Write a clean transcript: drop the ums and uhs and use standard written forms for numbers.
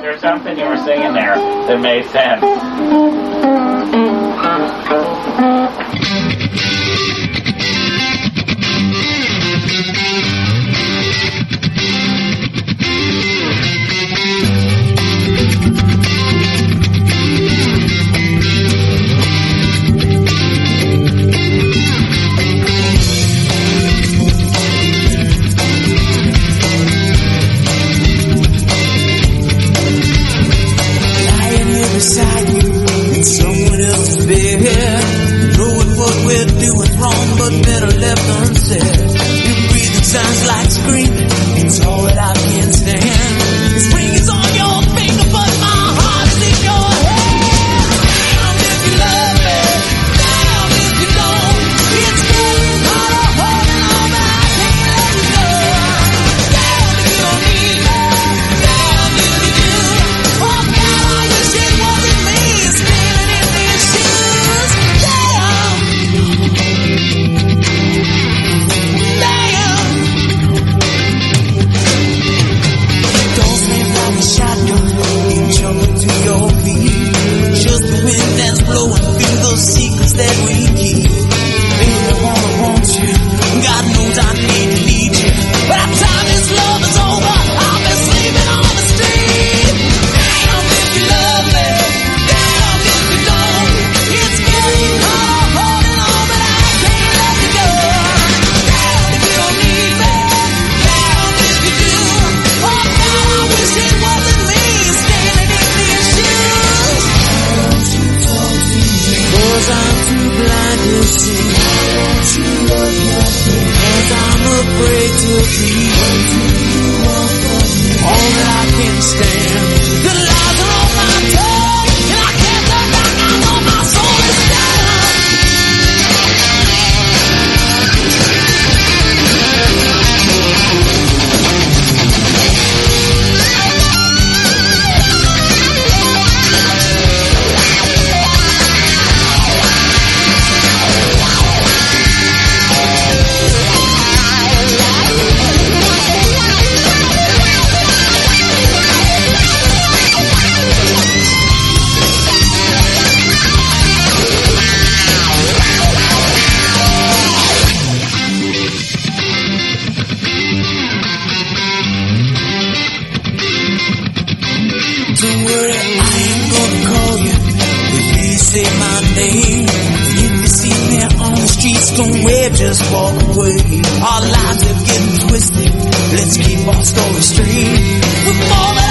There's something you were singing there that made sense. Beside you in someone else's bed, knowing what we're doing wrong, but better left unsaid. Your breathing sounds like screaming, it's all that I can stand. This ring is on your finger, but my heart is in your head. Damn if you love me, damn if you don't. It's getting harder holding on, but I can't let you go. Damn if you don't need me, damn if you do. Oh God, I wish it wasn't me standing in these shoes. Damn, damn. Don't stand like a shotgun and jump into your feet. Just the wind that's blowing through the secrets that we keep. Baby, I wanna want you. God knows I need you. But our time this love is over. I've been sleeping on the street. Damn if you love me, damn if you don't. It's getting harder holding on, but I can't let you go. Damn if you don't need me, damn if you do. Oh God, I wish it wasn't me standing in these shoes. 'Cause I'm too blind to see. 'Cause I'm afraid to dream. All that I can stand. The lies are on my tongue, and I can't look back. I know my soul is down. Don't worry, I ain't gonna call you. Please say my name. If you see me on the streets, don't wave, just walk away. Our lives are getting twisted. Let's keep our story straight. We're falling